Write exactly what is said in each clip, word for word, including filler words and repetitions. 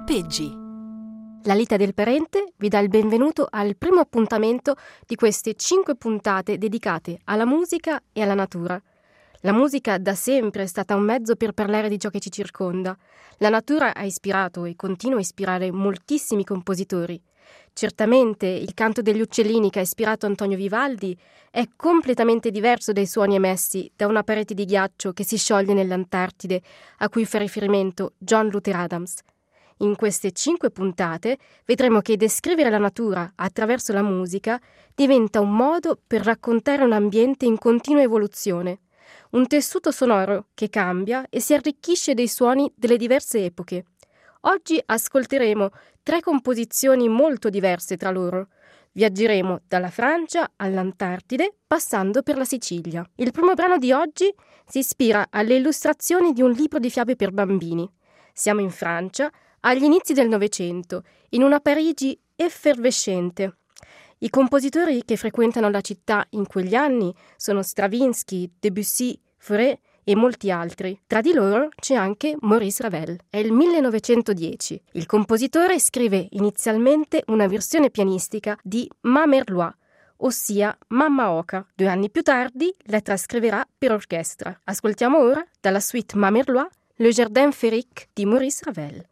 Arpeggi. La Lita del Parente vi dà il benvenuto al primo appuntamento di queste cinque puntate dedicate alla musica e alla natura. La musica da sempre è stata un mezzo per parlare di ciò che ci circonda. La natura ha ispirato e continua a ispirare moltissimi compositori. Certamente il canto degli uccellini che ha ispirato Antonio Vivaldi è completamente diverso dai suoni emessi da una parete di ghiaccio che si scioglie nell'Antartide, a cui fa riferimento John Luther Adams. In queste cinque puntate vedremo che descrivere la natura attraverso la musica diventa un modo per raccontare un ambiente in continua evoluzione, un tessuto sonoro che cambia e si arricchisce dei suoni delle diverse epoche. Oggi ascolteremo tre composizioni molto diverse tra loro. Viaggeremo dalla Francia all'Antartide, passando per la Sicilia. Il primo brano di oggi si ispira alle illustrazioni di un libro di fiabe per bambini. Siamo in Francia, agli inizi del Novecento, in una Parigi effervescente. I compositori che frequentano la città in quegli anni sono Stravinsky, Debussy, Fauré e molti altri. Tra di loro c'è anche Maurice Ravel. È il millenovecentodieci. Il compositore scrive inizialmente una versione pianistica di Ma Merlois, ossia Mamma Oca. Due anni più tardi la trascriverà per orchestra. Ascoltiamo ora dalla suite Ma Merlois Le Jardin Féerique di Maurice Ravel.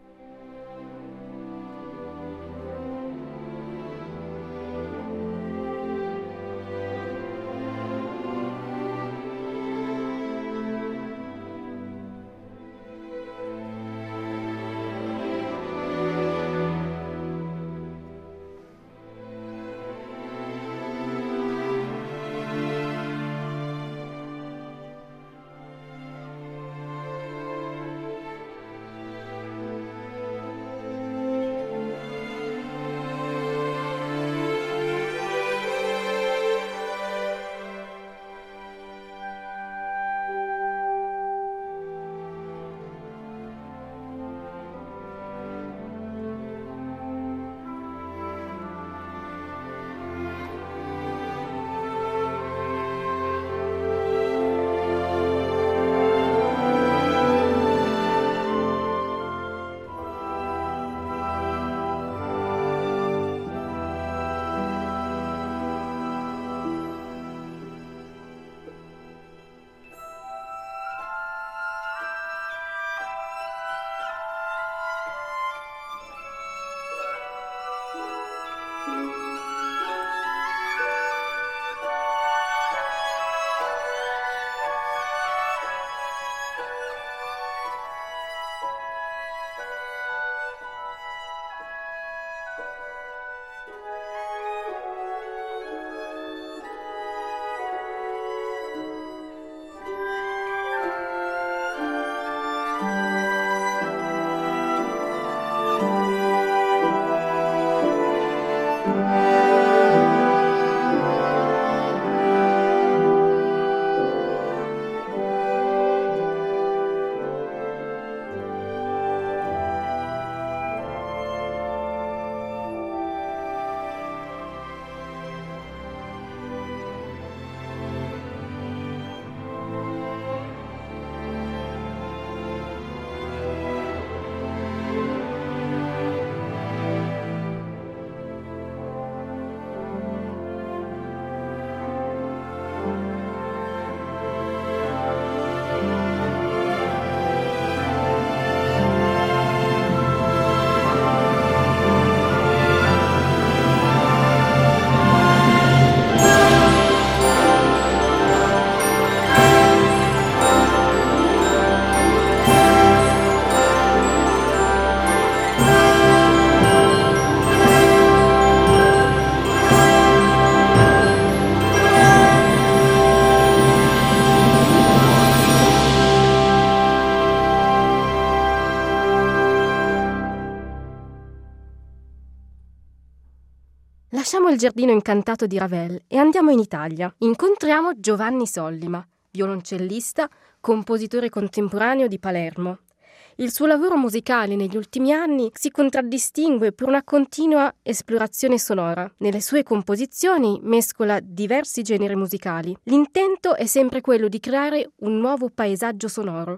Lasciamo il giardino incantato di Ravel e andiamo in Italia. Incontriamo Giovanni Sollima, violoncellista, compositore contemporaneo di Palermo. Il suo lavoro musicale negli ultimi anni si contraddistingue per una continua esplorazione sonora. Nelle sue composizioni mescola diversi generi musicali. L'intento è sempre quello di creare un nuovo paesaggio sonoro,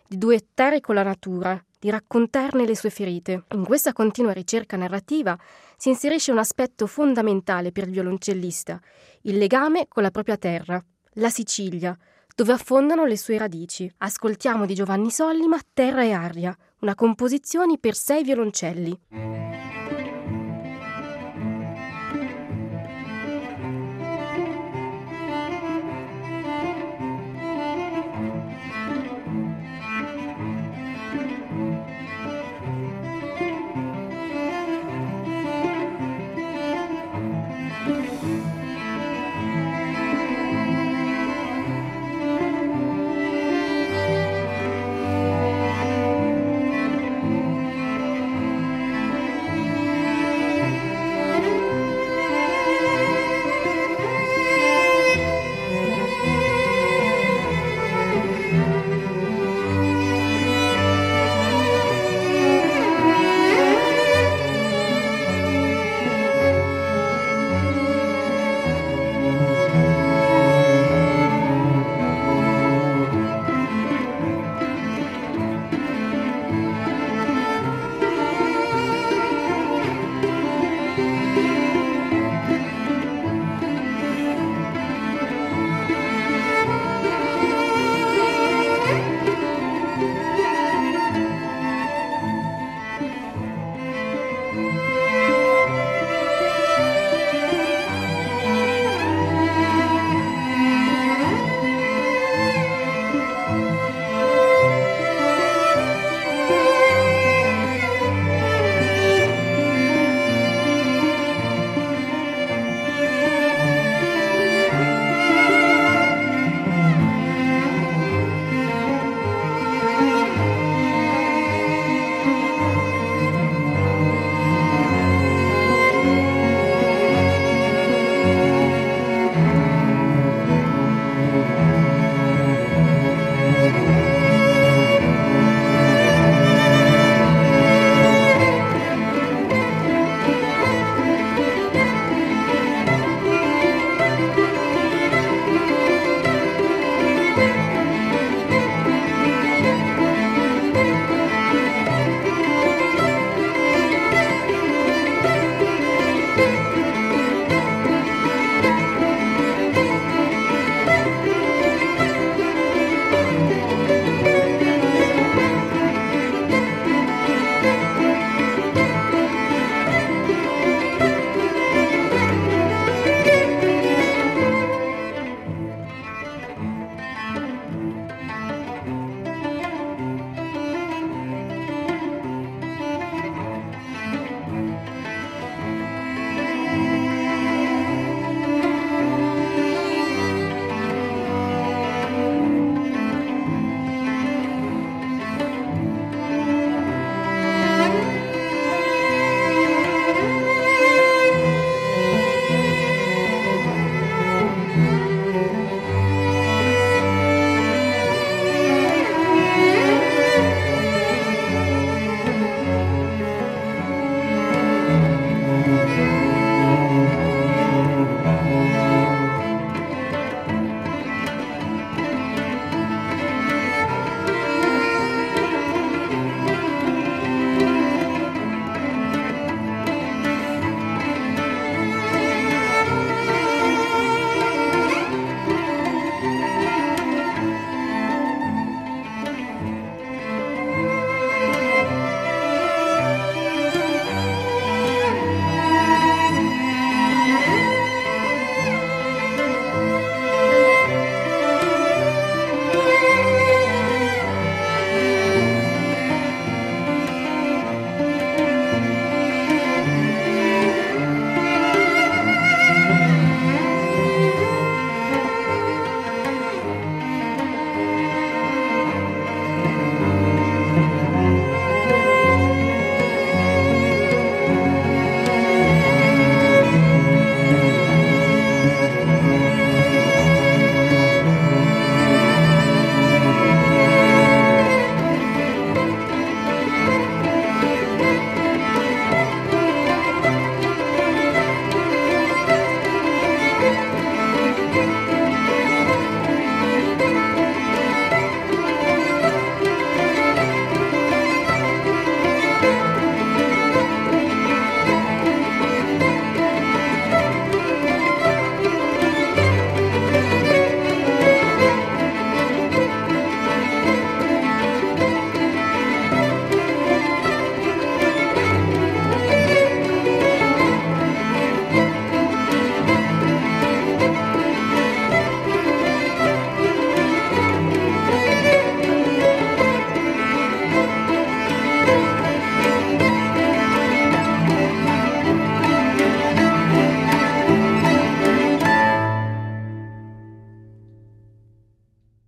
di duettare con la natura, di raccontarne le sue ferite. In questa continua ricerca narrativa si inserisce un aspetto fondamentale per il violoncellista, il legame con la propria terra, la Sicilia, dove affondano le sue radici. Ascoltiamo di Giovanni Sollima Terra e aria, una composizione per sei violoncelli.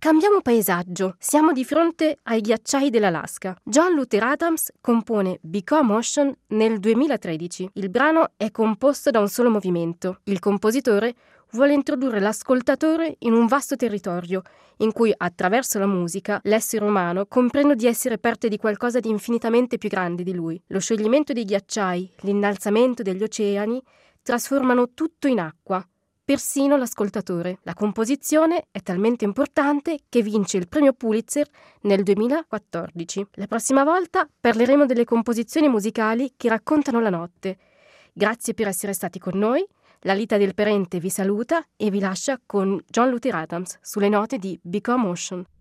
Cambiamo paesaggio, siamo di fronte ai ghiacciai dell'Alaska. John Luther Adams compone Become Ocean nel duemilatredici. Il brano è composto da un solo movimento. Il compositore vuole introdurre l'ascoltatore in un vasto territorio, in cui attraverso la musica l'essere umano comprende di essere parte di qualcosa di infinitamente più grande di lui. Lo scioglimento dei ghiacciai, l'innalzamento degli oceani trasformano tutto in acqua, persino l'ascoltatore. La composizione è talmente importante che vince il premio Pulitzer nel duemilaquattordici. La prossima volta parleremo delle composizioni musicali che raccontano la notte. Grazie per essere stati con noi. La Lita del Perente vi saluta e vi lascia con John Luther Adams sulle note di Become Ocean.